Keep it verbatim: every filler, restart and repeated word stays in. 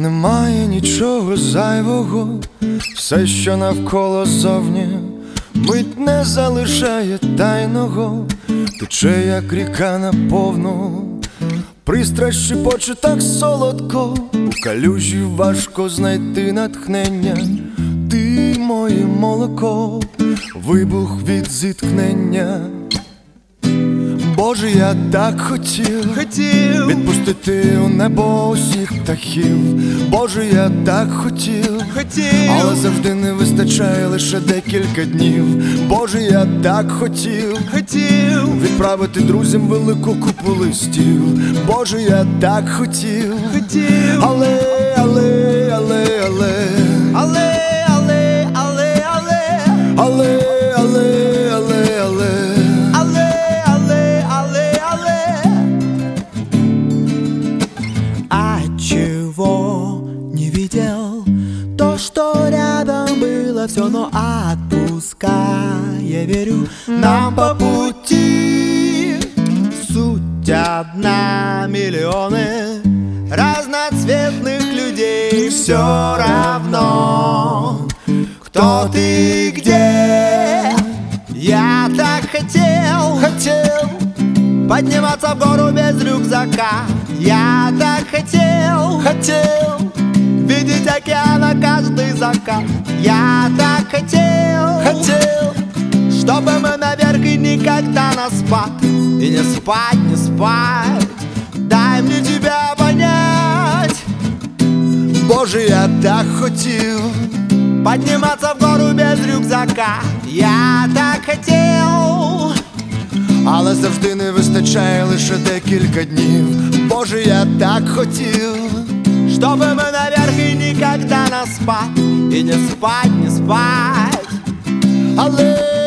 немає нічого зайвого, все, що навколо зовні, мить не залишає тайного, тече, як ріка наповну, пристрасть шепоче так солодко, у калюжі важко знайти натхнення. Ти моє молоко, вибух від зіткнення. Боже, я так хотів, хотів відпустити у небо усіх птахів. Боже, я так хотів, хотів, але завжди не вистачає лише декілька днів. Боже, я так хотів, хотів відправити друзям велику купу листів. Боже, я так хотів, хотів, але, але, але, але, але, але, але, але, але. То, что рядом было все, но отпускай, я верю, нам по пути. Суть одна, миллионы разноцветных людей. Все равно, кто ты и где. Я так хотел, хотел подниматься в гору без рюкзака. Я так хотел, хотел видеть океана каждый закат. Я так хотел, хотел, чтобы мы наверх и никогда на спад. И не спать, не спать, дай мне тебя понять. Боже, я так хотів подниматься в гору без рюкзака. Я так хотел, але завжди не вистачає лише декілька днів. Боже, я так хотів, чтобы мы наверх и никогда на спад. И не спать, не спать, але